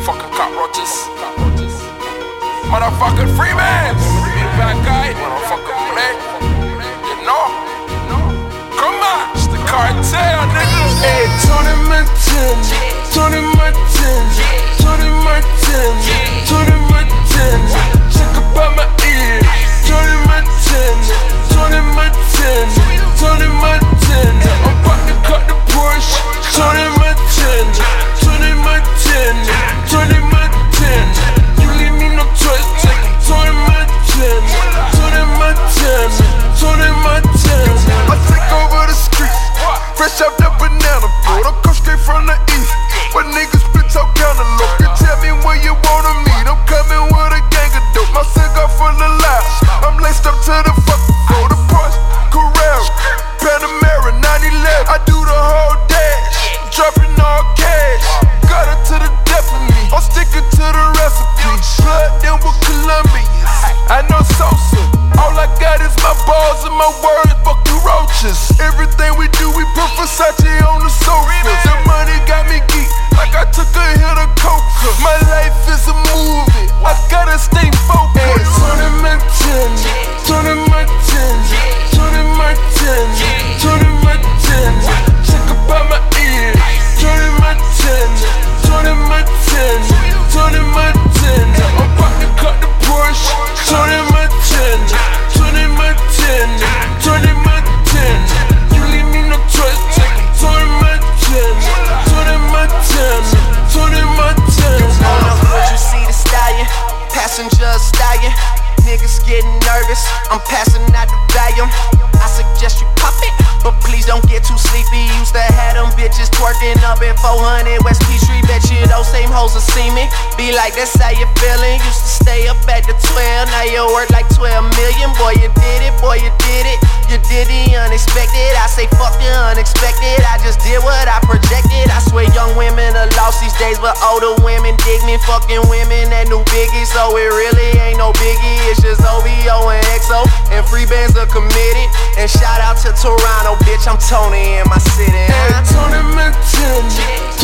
Fucking cockroaches. Motherfucking Freeman. Big bad guy. Motherfucking play. You know? Come on. It's the cartel, nigga. Hey, Tony Montana. Tony Montana. Tony Montana. Tony Montana. Check about my ear. Tony Montana. Tony Montana. Tony Montana. I'm about to cut the Porsche. Tony Montana. Tony Montana. Tony Montana. You leave me no choice. Take him. Tony Montana. Tony Montana. Tony Montana. I take over the streets. Fresh out the banana boat. I'm come straight from the east. But niggas split out cantaloupe. You tell me where you wanna meet. I'm coming with a gang of dope. My cigar full of lies. I'm laced up to the fucking floor. The Porsche, Carrera, Panamera, 911. I do the whole dash. Dropping all cash. Got it to the death of me. I'm sticking to the recipe. Blood them with Colombians. I know Sosa. All I got is my balls and my words. Fuck you roaches. Everything we do, we put Versace on the sofa. The money got me geek, like I took a hit of coca. My life is a movie, I gotta stay focused. Hey, Tony Montana, Tony Montana, Tony Montana, Tony Montana. Check about my ears. Tony Montana, Tony Montana, Tony Montana. I'm about to cut the Porsche. Tony Montana, Tony Montana, Tony Montana. You leave me no choice. Take him. Tony Montana, Tony Montana, Tony Montana. On the hood you see the stallion, passenger stallion. Niggas getting nervous, I'm passing out the volume. I suggest you pop it, but please don't get too sleepy. Used to have them bitches twerking up at 400 West Peachtree. Bet you those same hoes will see me. Be like, that's how you feeling. Used to stay up at the 12, now you work like 12 million. Boy, you did it, boy, you did it. You did the unexpected. I say fuck the unexpected. I just did what I projected. I swear young women are lost these days, but older women dig me. Fucking women that new biggie, so it really ain't no biggie. It's just OVO and XO, and free bands are committed. And shout out to Toronto, bitch, I'm Tony in my city. Hey, Tony Montana,